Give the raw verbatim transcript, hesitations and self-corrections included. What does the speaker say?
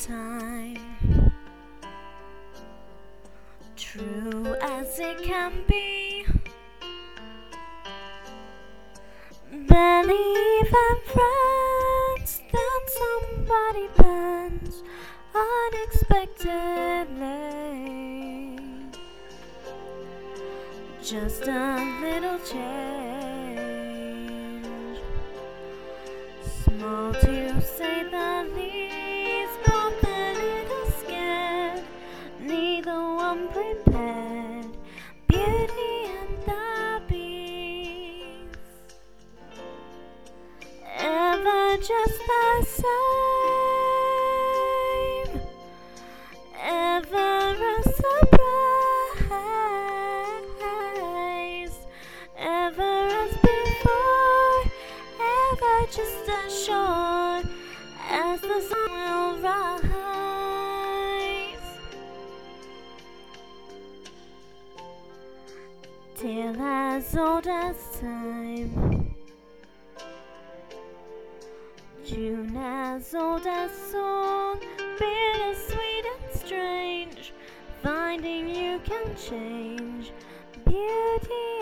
time, true as it can be. Believe in friends, then somebody bends unexpectedly. Just a little change, small to say the least, both a little scared, neither one prepared. Beauty and the Beast, ever just the same, ever a surprise, ever as before, ever just as sure as the sun will rise, till as old as time, June as old as song, bitter sweet and strange, finding you can change beauty